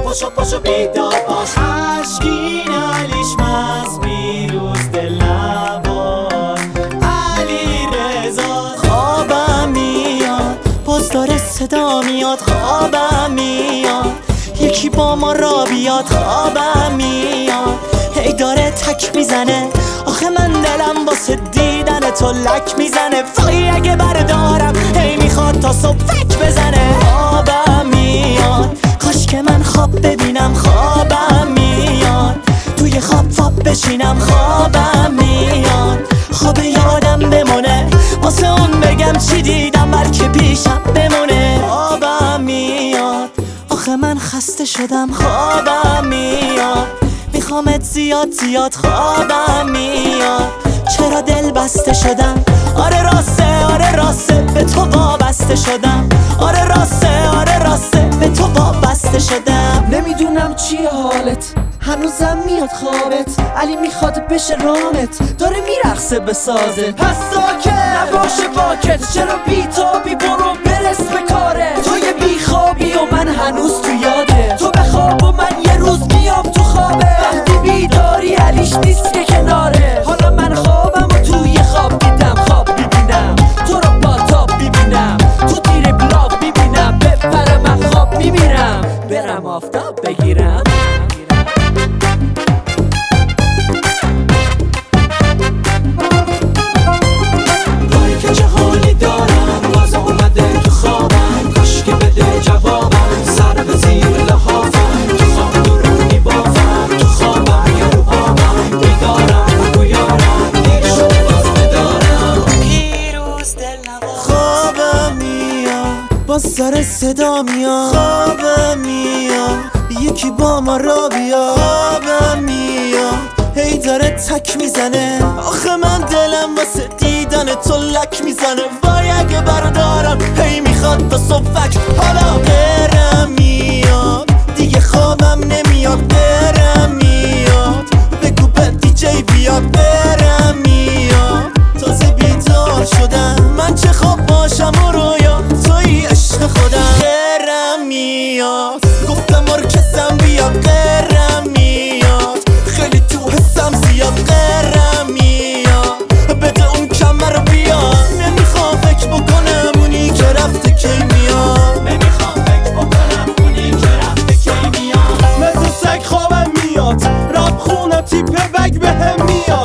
پاشو بیدار باش. عشقین علیش مست بیروز دل نواز علی رضا. خوابم میاد باز داره صدا میاد، خوابم میاد یکی با ما را بیاد، خوابم میاد هی داره تک میزنه. آخه من دلم واسه دیدن تو لک میزنه. وای اگه بردارم هی میخواد تا صبح فک بزنه. خوابم میاد کاش که من خواب ببینم، خوابم میاد توی خواب بشینم، خوابم میاد خواب یادم بمونه واسه اون بگم چی دیدم بلکه پیشم بمونه. خوابم میاد آخه من خسته شدم، خوابم میاد میخوامت زیاد زیاد، خوابم میاد چرا دل بسته شدم. آره راسته به تو وابسته شدم. آره راسته به تو وابسته شدم. نمیدونم چیه حالت، هنوزم میاد خوابت. علی میخواد بشه رامت، داره میرقصه به سازت. پس ساکت نباشه باکت، چرا بیتابی برو برس به کاره. تو یه بیخوابی و من هنوز تو یاده. تو بخواب و من یه روز میام تو خوابه. وقتی بیداری علیش نیست که کناره. حالا من خوابم و توی خواب دیدم، خواب میبینم تو رو با تاب میبینم، تو تیر بلاک میبینم. بپره من خواب میبینم، برم آفتاب بگیرم. باز داره صدا میاد، خوابم میاد یکی با ما را بیاد، خوابم میاد هی داره تک میزنه. آخه من دلم واسه دیدن تو لک میزنه. وای اگه بردارم هی میخواد تا صبح. حالا برم میاد دیگه خوابم نمیاد، برم میاد بگو به دیجی بیاد. برم میاد تازه بیدار شدم، من چه خواب باشم و رویا توی عشق خودم. غیرم میاد گفتم ارکستم بیاد، غیرم میاد خیلی تو حسم زیاد. غیرم میاد بده اون کمر رو بیاد. نمیخوام فکر بکنم اونی که رفته کی میاد. نمیخوام فکر بکنم اونی که رفته کی میاد. مثل سگ خوابم میاد، راب خونم تیپ بگ بهم میاد.